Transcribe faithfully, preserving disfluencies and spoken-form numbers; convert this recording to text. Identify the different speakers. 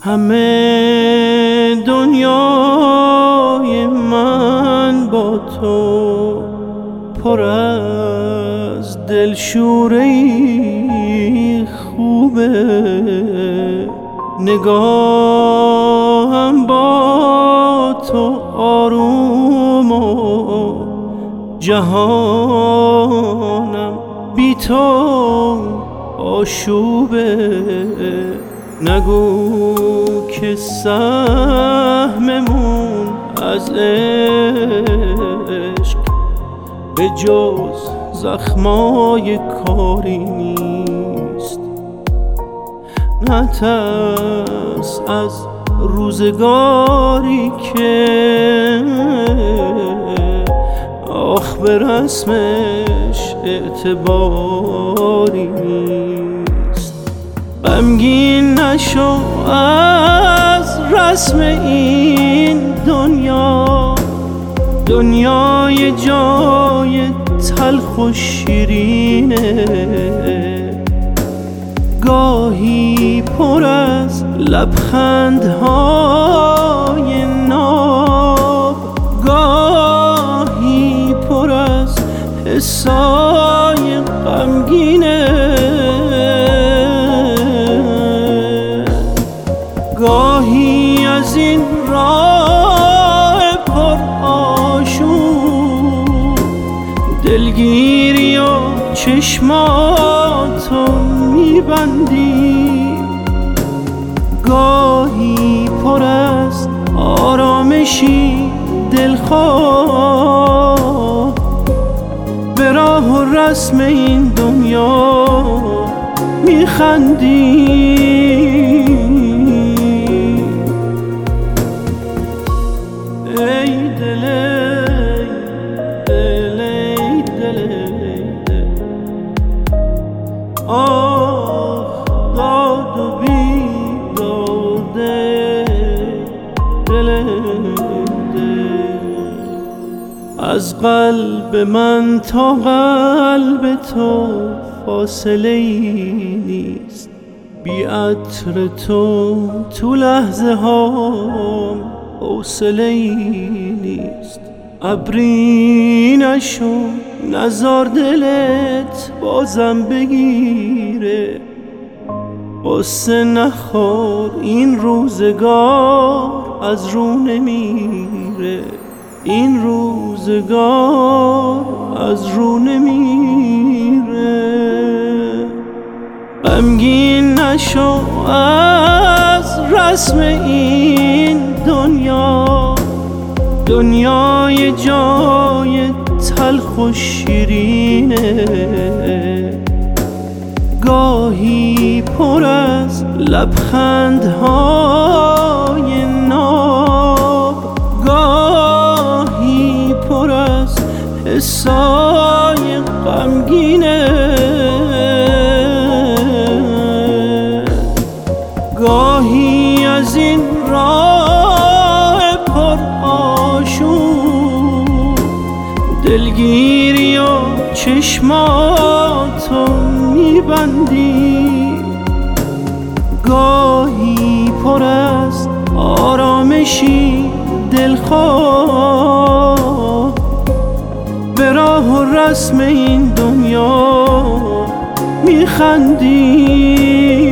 Speaker 1: همه دنیای من با تو پر از دلشوری خوبه، نگاهم با تو آروم و جهانم بی تو آشوبه. نگو که سهممون از عشق به جز زخمای کاری نیست. نترس از روزگاری که آخ به رسمش اعتباری نیست. غمگین نشو از رسم این دنیا، دنیای جای تلخ و شیرینه، گاهی پر از لبخندهای ناب، گاهی پر از حسای غمگینه، گاهی از این راه پر آشوب دلگیری و چشماتو میبندی، گاهی پر از آرامشی دلخواه به راه و رسم این دنیا میخندی. ای دل دل دل آه داد و بیداده دل از قلب من تا قلب تو فاصله ای نیست. بی عطر تو تو لحظه هام حوصله ای نیست. ابری نشو نزار دلت بازم بگیره، قصه نخور این روزگار از رو نمیره، این روزگار از رو نمیره. غمگین نشو از رسم این دنیا، دنیای جای تلخ و شیرینه، گاهی پر از لبخندهای ناب، گاهی پر از حسای غمگینه، گاهی از این راه پر آشوب دلگیری و چشماتو میبندی، گاهی پر از آرامشی دلخواه به راه و رسم این دنیا میخندی.